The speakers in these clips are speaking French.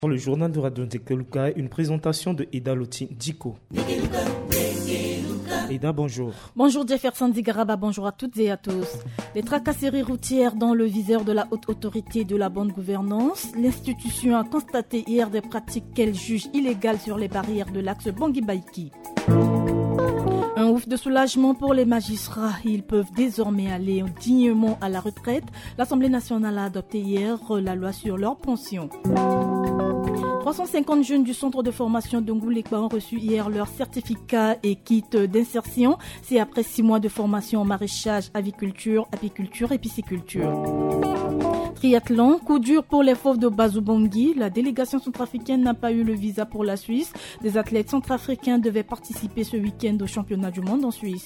Dans le journal de Radio Ndekeluka, une présentation de Ida Lotine Diko. Ida, bonjour. Bonjour Jefferson Zigaraba, bonjour à toutes et à tous. Les tracasseries routières dans le viseur de la haute autorité de la bonne gouvernance. L'institution a constaté hier des pratiques qu'elle juge illégales sur les barrières de l'axe Bangui-Baïki. Un ouf de soulagement pour les magistrats. Ils peuvent désormais aller dignement à la retraite. L'Assemblée nationale a adopté hier la loi sur leur pension. 350 jeunes du centre de formation de Ngoulekba ont reçu hier leur certificat et kit d'insertion. C'est après 6 mois de formation en maraîchage, aviculture, apiculture et pisciculture. Triathlon, coup dur pour les fauves de Bazou-Bangui. La délégation centrafricaine n'a pas eu le visa pour la Suisse. Des athlètes centrafricains devaient participer ce week-end au championnat du monde en Suisse.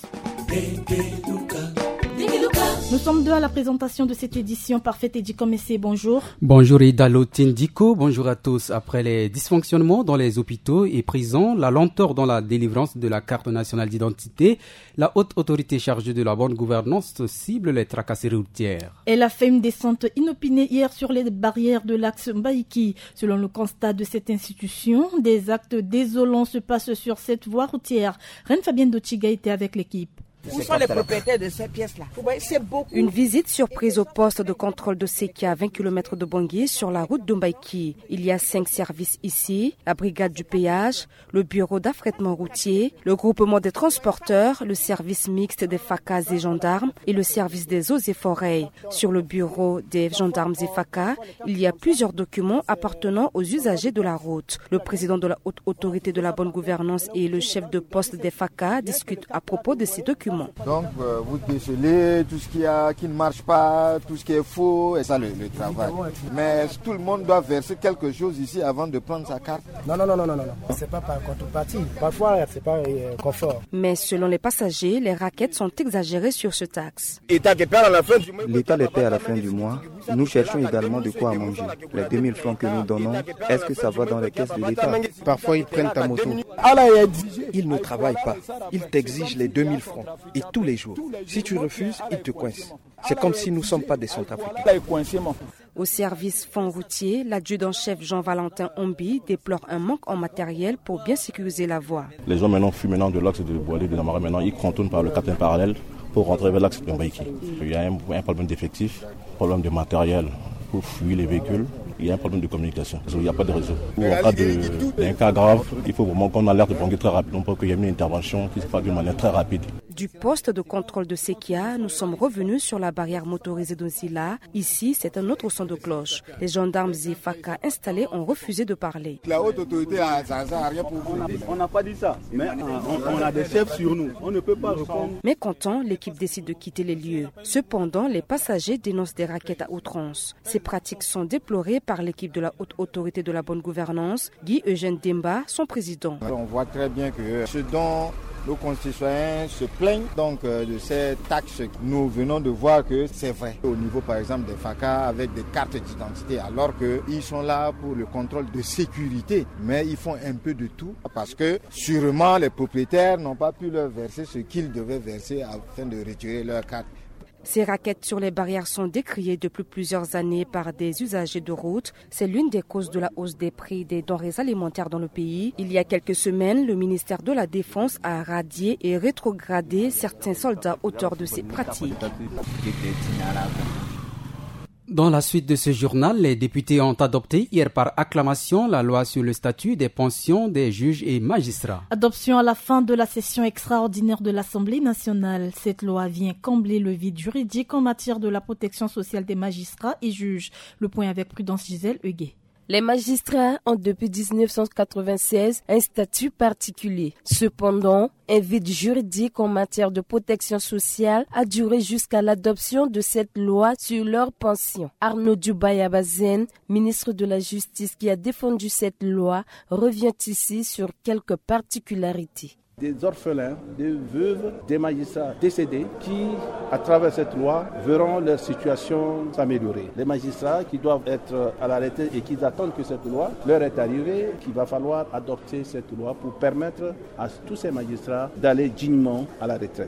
Nous sommes deux à la présentation de cette édition. Parfait et Dikomessé, bonjour. Bonjour Ida Lotine Diko, bonjour à tous. Après les dysfonctionnements dans les hôpitaux et prisons, la lenteur dans la délivrance de la carte nationale d'identité, la haute autorité chargée de la bonne gouvernance cible les tracasseries routières. Elle a fait une descente inopinée hier sur les barrières de l'axe Mbaïki. Selon le constat de cette institution, des actes désolants se passent sur cette voie routière. Reine Fabienne Dochiga était avec l'équipe. Où sont les propriétaires de ces pièces-là? C'est beaucoup. Une visite surprise au poste de contrôle de Sékia à 20 km de Bangui sur la route d'Umbaïki. Il y a 5 services ici, la brigade du péage, le bureau d'affrètement routier, le groupement des transporteurs, le service mixte des FACAS et gendarmes et le service des eaux et forêts. Sur le bureau des gendarmes et FACAS, il y a plusieurs documents appartenant aux usagers de la route. Le président de la haute autorité de la bonne gouvernance et le chef de poste des FACAS discutent à propos de ces documents. Donc vous décelez tout ce qui ne marche pas, tout ce qui est faux, et ça le travail. Mais tout le monde doit verser quelque chose ici avant de prendre sa carte. Non. C'est pas par contrepartie. Parfois, c'est pas confort. Mais selon les passagers, les raquettes sont exagérées sur ce taxe. L'État les paie à la fin du mois. Nous cherchons également de quoi manger. Les 2000 francs que nous donnons, est-ce que ça va dans les caisses de l'État? Parfois, ils prennent ta moto. Ils ne travaillent pas. Ils t'exigent les 2000 francs. Et tous les jours. Si tu refuses, ils te coincent. C'est comme si nous ne sommes pas des Centrafricains. Au service fonds routier, l'adjudant-chef Jean-Valentin Ombi déplore un manque en matériel pour bien sécuriser la voie. Les gens maintenant fuient de l'axe de Boilé de la Marée. Maintenant, ils contournent par le 4 parallèle pour rentrer vers l'axe de Mbaïki. Il y a un problème d'effectifs, problème de matériel pour fuir les véhicules. Il y a un problème de communication. Il n'y a pas de réseau. En cas d'un cas grave, il faut vraiment qu'on alerte le Bangui très rapidement pour qu'il y ait une intervention qui se fasse de manière très rapide. Du poste de contrôle de Sékia, nous sommes revenus sur la barrière motorisée d'Ozila. Ici, c'est un autre son de cloche. Les gendarmes et FACA installés ont refusé de parler. La haute autorité a rien pour vous. On n'a pas dit ça, mais on a des chefs sur nous. On ne peut pas répondre. Mécontent, l'équipe décide de quitter les lieux. Cependant, les passagers dénoncent des raquettes à outrance. Ces pratiques sont déplorées par l'équipe de la haute autorité de la bonne gouvernance, Guy Eugène Demba, son président. On voit très bien que ce dont nos concitoyens se plaignent donc de ces taxes. Nous venons de voir que c'est vrai. Au niveau par exemple des FACA avec des cartes d'identité, alors qu'ils sont là pour le contrôle de sécurité, mais ils font un peu de tout parce que sûrement les propriétaires n'ont pas pu leur verser ce qu'ils devaient verser afin de retirer leur carte. Ces raquettes sur les barrières sont décriées depuis plusieurs années par des usagers de route. C'est l'une des causes de la hausse des prix des denrées alimentaires dans le pays. Il y a quelques semaines, le ministère de la Défense a radié et rétrogradé certains soldats auteurs de ces pratiques. Dans la suite de ce journal, les députés ont adopté hier par acclamation la loi sur le statut des pensions des juges et magistrats. Adoption à la fin de la session extraordinaire de l'Assemblée nationale. Cette loi vient combler le vide juridique en matière de la protection sociale des magistrats et juges. Le point avec Prudence Gisèle Huguet. Les magistrats ont depuis 1996 un statut particulier. Cependant, un vide juridique en matière de protection sociale a duré jusqu'à l'adoption de cette loi sur leur pension. Arnaud Dubaya-Bazen, ministre de la Justice qui a défendu cette loi, revient ici sur quelques particularités. Des orphelins, des veuves, des magistrats décédés qui, à travers cette loi, verront leur situation s'améliorer. Les magistrats qui doivent être à la retraite et qui attendent que cette loi leur est arrivée, qu'il va falloir adopter cette loi pour permettre à tous ces magistrats d'aller dignement à la retraite.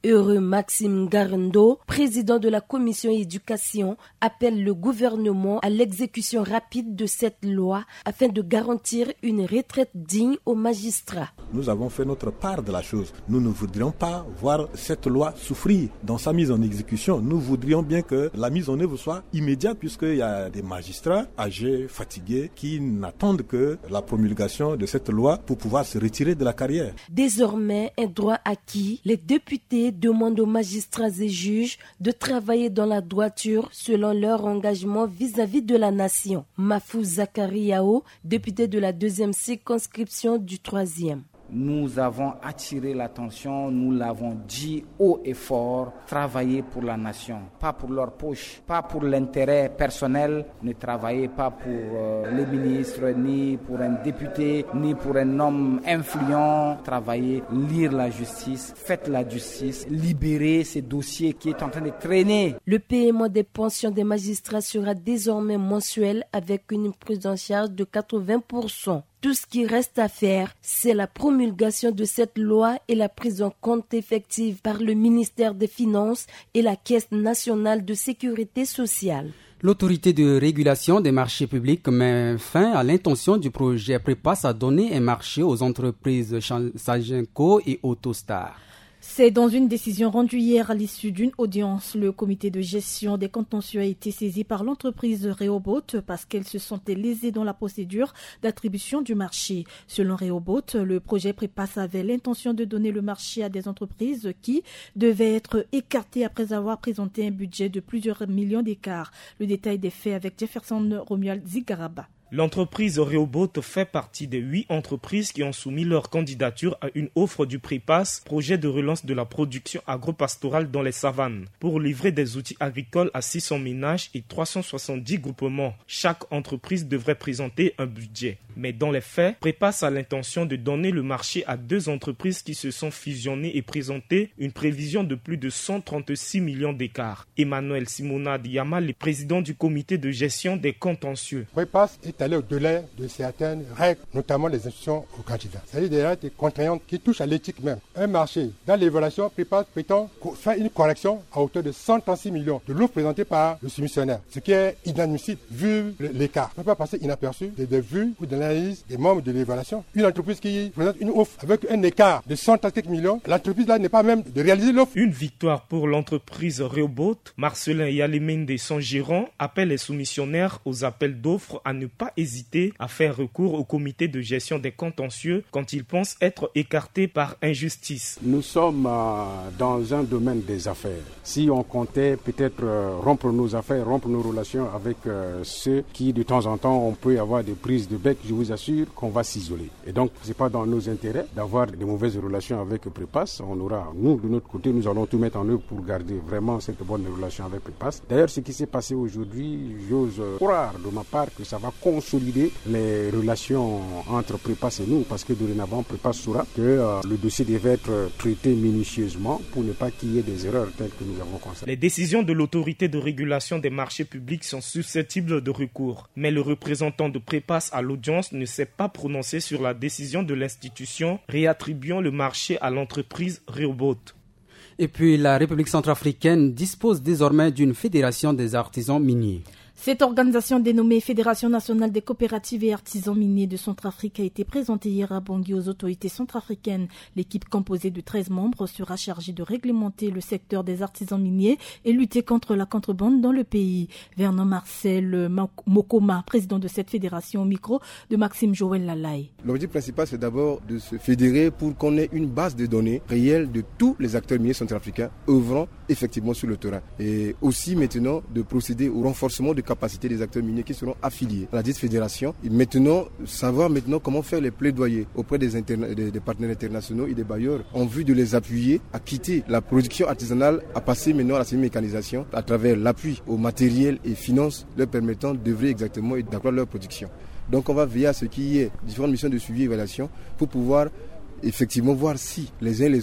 Heureux Maxime Garendo, président de la commission éducation, appelle le gouvernement à l'exécution rapide de cette loi afin de garantir une retraite digne aux magistrats. Nous avons fait notre part de la chose. Nous ne voudrions pas voir cette loi souffrir dans sa mise en exécution. Nous voudrions bien que la mise en œuvre soit immédiate puisqu'il y a des magistrats âgés, fatigués, qui n'attendent que la promulgation de cette loi pour pouvoir se retirer de la carrière. Désormais, un droit acquis, les députés demandent aux magistrats et juges de travailler dans la droiture selon leur engagement vis-à-vis de la nation. Mafou Zakariao, député de la 2e circonscription du 3e. Nous avons attiré l'attention, nous l'avons dit haut et fort, travailler pour la nation, pas pour leur poche, pas pour l'intérêt personnel. Ne travaillez pas pour les ministres, ni pour un député, ni pour un homme influent. Travaillez, lire la justice, faites la justice, libérez ces dossiers qui est en train de traîner. Le paiement des pensions des magistrats sera désormais mensuel avec une prise en charge de 80%. Tout ce qui reste à faire, c'est la promulgation de cette loi et la prise en compte effective par le ministère des Finances et la Caisse nationale de sécurité sociale. L'autorité de régulation des marchés publics met fin à l'intention du projet Prépass à donner un marché aux entreprises Sagenco et Autostar. C'est dans une décision rendue hier à l'issue d'une audience. Le comité de gestion des contentieux a été saisi par l'entreprise Rehoboth parce qu'elle se sentait lésée dans la procédure d'attribution du marché. Selon Rehoboth, le projet Prépass avait l'intention de donner le marché à des entreprises qui devaient être écartées après avoir présenté un budget de plusieurs millions d'écarts. Le détail des faits avec Jefferson Romuald Zigaraba. L'entreprise Rehoboth fait partie des 8 entreprises qui ont soumis leur candidature à une offre du Prépass, projet de relance de la production agro-pastorale dans les savanes, pour livrer des outils agricoles à 600 ménages et 370 groupements. Chaque entreprise devrait présenter un budget. Mais dans les faits, Prépass a l'intention de donner le marché à 2 entreprises qui se sont fusionnées et présenter une prévision de plus de 136 millions d'écarts. Emmanuel Simona Diama, le président du comité de gestion des contentieux. Prépass est allé au-delà de certaines règles, notamment les instructions aux candidats. C'est-à-dire des règles contraignantes qui touchent à l'éthique même. Un marché, dans l'évaluation, Prépass prétend faire une correction à hauteur de 136 millions de l'offre présentée par le soumissionnaire, ce qui est inadmissible vu l'écart. On ne peut pas passer inaperçu des vues ou de l'analyse des membres de l'évaluation. Une entreprise qui présente une offre avec un écart de 134 millions, l'entreprise là n'est pas même de réaliser l'offre. Une victoire pour l'entreprise Rehoboth. Marcelin Yalimende, son gérant, appelle les soumissionnaires aux appels d'offres à ne pas hésiter à faire recours au comité de gestion des contentieux quand ils pensent être écartés par injustice. Nous sommes dans un domaine des affaires. Si on comptait peut-être rompre nos affaires, rompre nos relations avec ceux qui de temps en temps on peut avoir des prises de bec, je vous assure qu'on va s'isoler. Et donc c'est pas dans nos intérêts d'avoir des mauvaises relations avec Prépass. On aura, nous de notre côté, nous allons tout mettre en œuvre pour garder vraiment cette bonne relation avec Prépass. D'ailleurs, ce qui s'est passé aujourd'hui, j'ose croire de ma part que ça va consolider les relations entre Prépass et nous, parce que dorénavant Prépass saura que le dossier devait être traité minutieusement pour ne pas qu'il y ait des erreurs telles que nous avons constatées. Les décisions de l'autorité de régulation des marchés publics sont susceptibles de recours, mais le représentant de Prépass à l'audience ne s'est pas prononcé sur la décision de l'institution réattribuant le marché à l'entreprise Rehoboth. Et puis la République centrafricaine dispose désormais d'une fédération des artisans miniers. Cette organisation dénommée Fédération nationale des coopératives et artisans miniers de Centrafrique a été présentée hier à Bangui aux autorités centrafricaines. L'équipe composée de 13 membres sera chargée de réglementer le secteur des artisans miniers et lutter contre la contrebande dans le pays. Vernon Marcel Mokoma, président de cette fédération, au micro de Maxime Joël Lalaye. L'objectif principal, c'est d'abord de se fédérer pour qu'on ait une base de données réelle de tous les acteurs miniers centrafricains œuvrant effectivement sur le terrain. Et aussi maintenant de procéder au renforcement de capacité des acteurs miniers qui seront affiliés à la dite fédération. Et maintenant, savoir maintenant comment faire les plaidoyers auprès des partenaires internationaux et des bailleurs en vue de les appuyer à quitter la production artisanale, à passer maintenant à la semi-mécanisation à travers l'appui au matériel et finances leur permettant d'œuvrer exactement et d'accroître leur production. Donc on va veiller à ce qu'il y ait différentes missions de suivi et évaluation pour pouvoir effectivement voir si les uns et les autres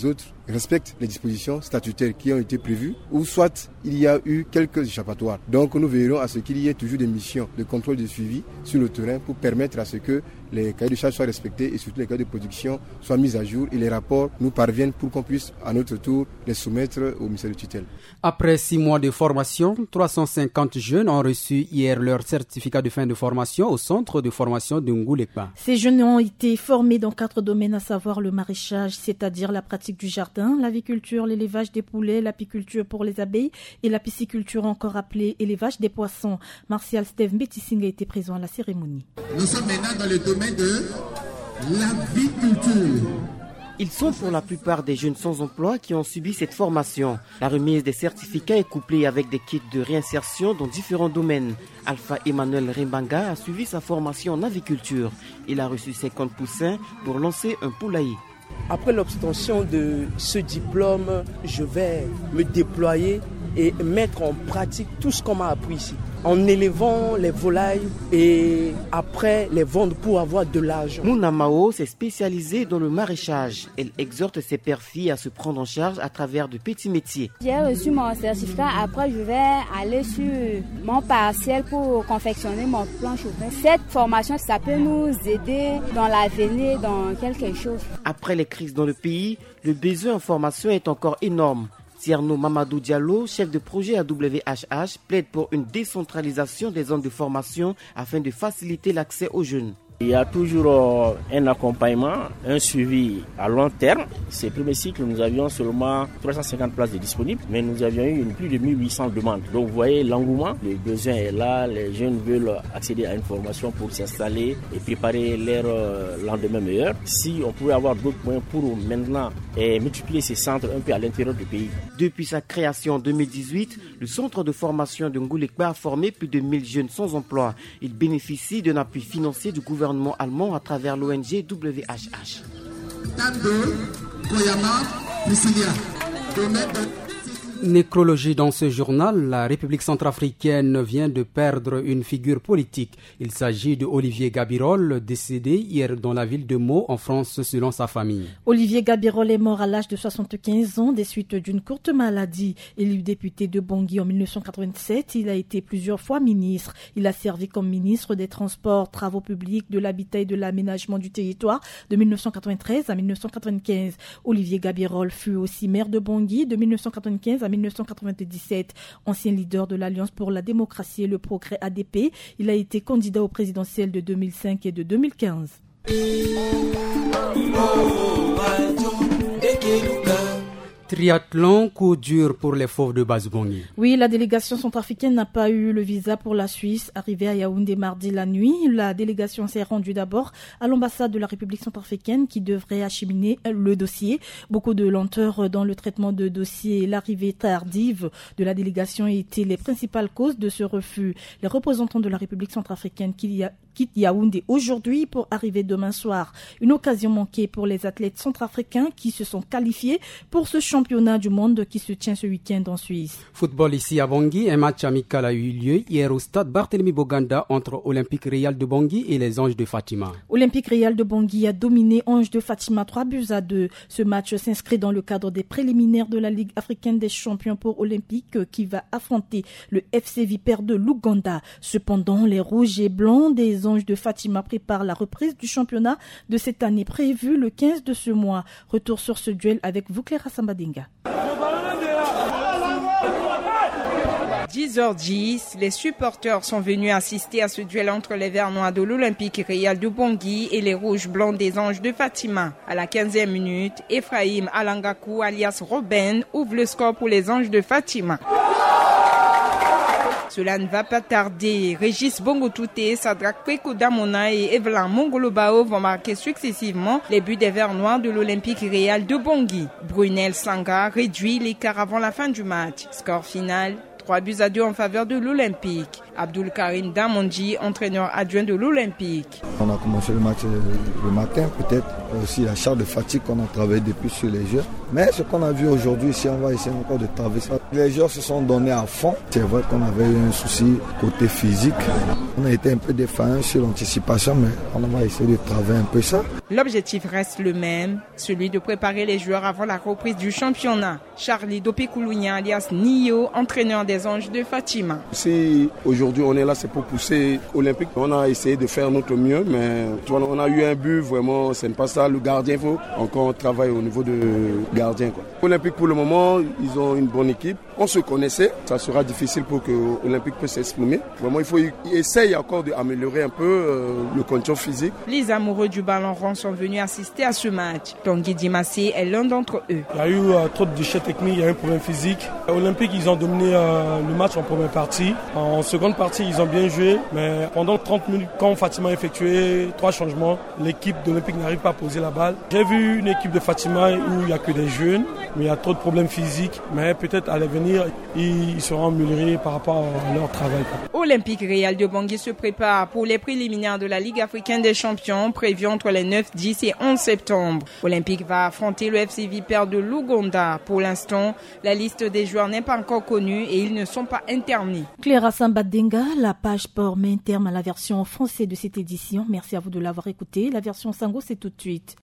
respectent les dispositions statutaires qui ont été prévues, ou soit il y a eu quelques échappatoires. Donc nous veillerons à ce qu'il y ait toujours des missions de contrôle de suivi sur le terrain pour permettre à ce que les cahiers de charges soient respectés et surtout les cahiers de production soient mis à jour et les rapports nous parviennent pour qu'on puisse à notre tour les soumettre au ministère de tutelle. Après 6 mois de formation, 350 jeunes ont reçu hier leur certificat de fin de formation au centre de formation de Ngoulépa. Ces jeunes ont été formés dans 4 domaines, à savoir le maraîchage, c'est-à-dire la pratique du jardin, l'aviculture, l'élevage des poulets, l'apiculture pour les abeilles et la pisciculture, encore appelée élevage des poissons. Martial Steve Mbetissing a été présent à la cérémonie. Nous sommes maintenant dans le domaine de l'aviculture. Ils sont pour la plupart des jeunes sans emploi qui ont subi cette formation. La remise des certificats est couplée avec des kits de réinsertion dans différents domaines. Alpha Emmanuel Rimbanga a suivi sa formation en aviculture. Il a reçu 50 poussins pour lancer un poulailler. Après l'obtention de ce diplôme, je vais me déployer et mettre en pratique tout ce qu'on m'a appris ici, en élevant les volailles et après les vendre pour avoir de l'argent. Mouna Mao s'est spécialisée dans le maraîchage. Elle exhorte ses pères-filles à se prendre en charge à travers de petits métiers. J'ai reçu mon certificat, après je vais aller sur mon partiel pour confectionner mon plan chauffe. Cette formation, ça peut nous aider dans l'avenir, dans quelque chose. Après les crises dans le pays, le besoin en formation est encore énorme. Tierno Mamadou Diallo, chef de projet à WHH, plaide pour une décentralisation des zones de formation afin de faciliter l'accès aux jeunes. Il y a toujours un accompagnement, un suivi à long terme. Ces premiers cycles, nous avions seulement 350 places de disponibles, mais nous avions eu plus de 1800 demandes. Donc vous voyez l'engouement, le besoin est là, les jeunes veulent accéder à une formation pour s'installer et préparer leur lendemain meilleur. Si on pouvait avoir d'autres moyens pour maintenant multiplier ces centres un peu à l'intérieur du pays. Depuis sa création en 2018, le centre de formation de Ngoulépa a formé plus de 1000 jeunes sans emploi. Il bénéficie d'un appui financier du gouvernement allemand à travers l'ONG WHH. Nécrologie dans ce journal, la République centrafricaine vient de perdre une figure politique. Il s'agit de Olivier Gabirol, décédé hier dans la ville de Meaux, en France, selon sa famille. Olivier Gabirol est mort à l'âge de 75 ans des suites d'une courte maladie. Élu député de Bangui en 1987, il a été plusieurs fois ministre. Il a servi comme ministre des Transports, Travaux publics, de l'Habitat et de l'Aménagement du territoire de 1993 à 1995. Olivier Gabirol fut aussi maire de Bangui de 1995 à 1997, ancien leader de l'Alliance pour la démocratie et le progrès ADP. Il a été candidat au présidentiel de 2005 et de 2015. Triathlon, coup dur pour les fauves de Basse-Bangui. Oui, la délégation centrafricaine n'a pas eu le visa pour la Suisse. Arrivée à Yaoundé mardi la nuit, la délégation s'est rendue d'abord à l'ambassade de la République centrafricaine qui devrait acheminer le dossier. Beaucoup de lenteur dans le traitement de dossier et l'arrivée tardive de la délégation étaient les principales causes de ce refus. Les représentants de la République centrafricaine quittent Yaoundé aujourd'hui pour arriver demain soir. Une occasion manquée pour les athlètes centrafricains qui se sont qualifiés pour ce championnat du monde qui se tient ce week-end en Suisse. Football ici à Bangui, un match amical a eu lieu hier au stade Barthélemy Boganda entre Olympique Réal de Bangui et les Anges de Fatima. Olympique Réal de Bangui a dominé Anges de Fatima 3-2. Ce match s'inscrit dans le cadre des préliminaires de la Ligue africaine des champions pour Olympique qui va affronter le FC Vipère de l'Ouganda. Cependant, les rouges et blancs des Anges de Fatima préparent la reprise du championnat de cette année prévue le 15 de ce mois. Retour sur ce duel avec vous, Cléra Sambadinga. 10h10, les supporters sont venus assister à ce duel entre les Vernois de l'Olympique Réal de Bangui et les Rouges Blancs des Anges de Fatima. À la 15e minute, Ephraim Alangakou alias Robin ouvre le score pour les Anges de Fatima. Cela ne va pas tarder. Régis Bongotouté, Sadrak Kweko Damona et Evelyn Mongolobao vont marquer successivement les buts des Vernois de l'Olympique Réal de Bangui. Brunel Sanga réduit l'écart avant la fin du match. Score final 3-2 en faveur de l'Olympique. Abdul Karim Damonji, entraîneur adjoint de l'Olympique. On a commencé le match le matin, peut-être aussi la charge de fatigue qu'on a travaillé depuis sur les jeux. Mais ce qu'on a vu aujourd'hui, si on va essayer encore de travailler ça, les joueurs se sont donnés à fond. C'est vrai qu'on avait eu un souci côté physique. On a été un peu défaillant sur l'anticipation, mais on va essayer de travailler un peu ça. L'objectif reste le même, celui de préparer les joueurs avant la reprise du championnat. Charlie Dopekoulounia alias Nio, entraîneur des Anges de Fatima. Si aujourd'hui on est là, c'est pour pousser Olympique. On a essayé de faire notre mieux, mais on a eu un but, vraiment, c'est pas ça. Le gardien, il faut encore travailler au niveau de gardien. Olympique, pour le moment, ils ont une bonne équipe. On se connaissait, ça sera difficile pour que Olympique puisse s'exprimer. Vraiment, il faut essayer encore d'améliorer un peu le condition physique. Les amoureux du ballon rond sont venus assister à ce match. Tanguy Dimassé est l'un d'entre eux. Il y a eu trop de déchets techniques, il y a eu un problème physique. Olympique, ils ont dominé le match en première partie. En seconde partie, ils ont bien joué, mais pendant 30 minutes, quand Fatima a effectué 3 changements, l'équipe d'Olympique n'arrive pas à poser la balle. J'ai vu une équipe de Fatima où il n'y a que des jeunes, mais il y a trop de problèmes physiques. Mais peut-être à l'avenir, ils seront améliorés par rapport à leur travail. Olympique Réal de Bangui se prépare pour les préliminaires de la Ligue africaine des champions prévus entre les 9, 10 et 11 septembre. Olympique va affronter le FC Vipère de l'Ouganda. Pour l'instant, la liste des joueurs n'est pas encore connue et ils ne sont pas internés. Cléra Sambadenga, la page sport met un terme à la version française de cette édition. Merci à vous de l'avoir écouté. La version Sango, c'est tout de suite.